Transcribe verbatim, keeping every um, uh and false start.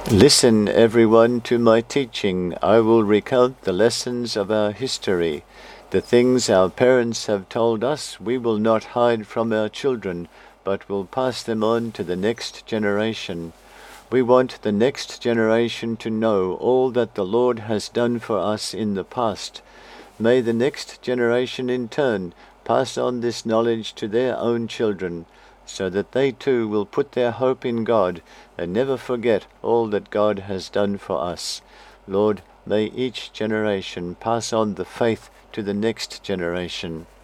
Listen, everyone, to my teaching. I will recount the lessons of our history. The things our parents have told us we will not hide from our children, but will pass them on to the next generation. We want the next generation to know all that the Lord has done for us in the past. May the next generation in turn pass on this knowledge to their own children, so that they too will put their hope in God and never forget all that God has done for us. Lord, may each generation pass on the faith to the next generation.